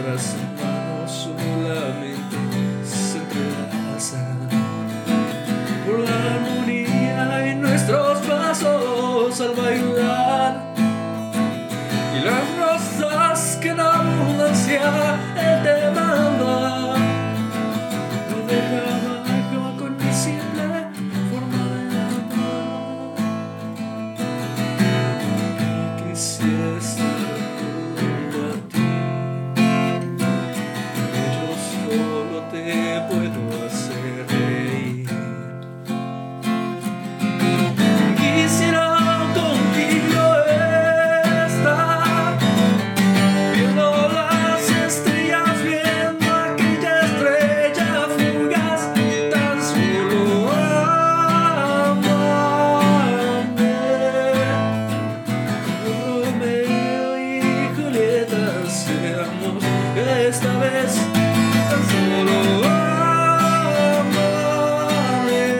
nuestras manos solamente se entrelazan por la armonía en nuestros pasos al bailar, y las rosas que en abundancia Él te manda no deja abajo con mi simple forma de amar. Y quisiera estar junto a ti, pero yo solo te puedo hacer reír. Quisiera contigo estar, viendo las estrellas, viendo aquella estrella fugaz, tan solo amarte. Romeo y Julieta seamos esta vez, tan solo amaré.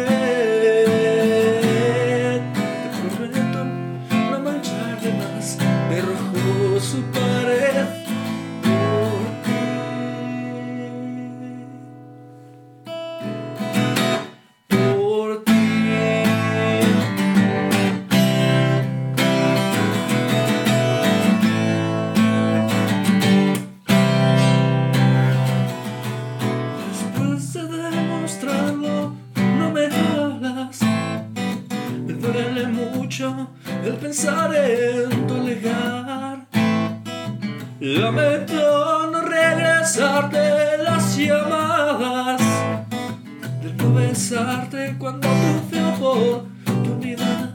Te prometo no mancharle más de rojo su pared por ti, por ti. Después de demostrarlo, no me hablas. Me duele mucho el pensar en tu alejar. Lamento no regresarte las llamadas, de no besarte cuando te feo por tu vida.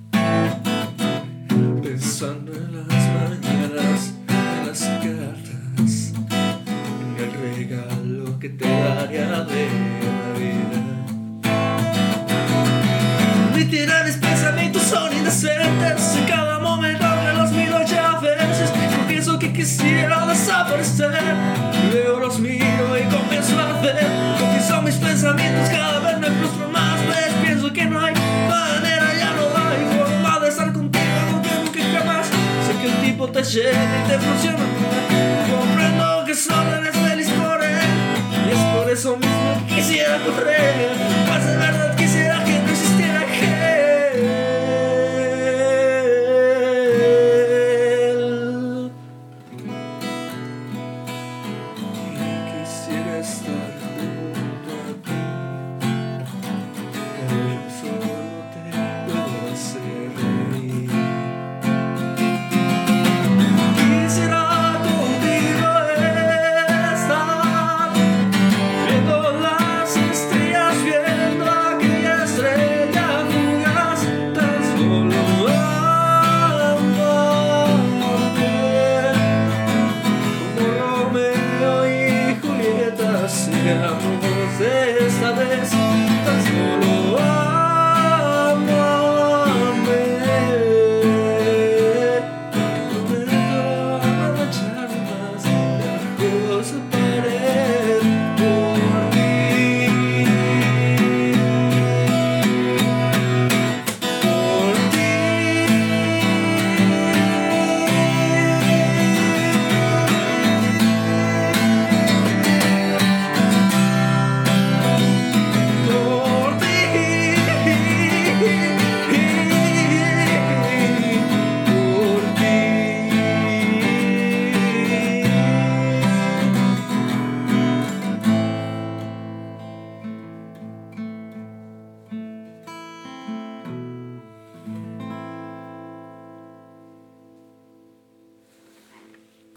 Pensando en las mañanas, en las cartas, en el regalo que te daría de Navidad. Literales pensamientos son indecentes, en cada momento que los miro ya a veces confieso que quisiera desaparecer. Luego los miro y comienzo a arder. Confieso mis pensamientos, cada vez me frustro más. Pues pienso que no hay manera, ya no hay forma de estar contigo, nunca jamás. Sé que el tipo te llena y te funciona. Comprendo que solo eres feliz por él, y es por eso mismo que quisiera correr.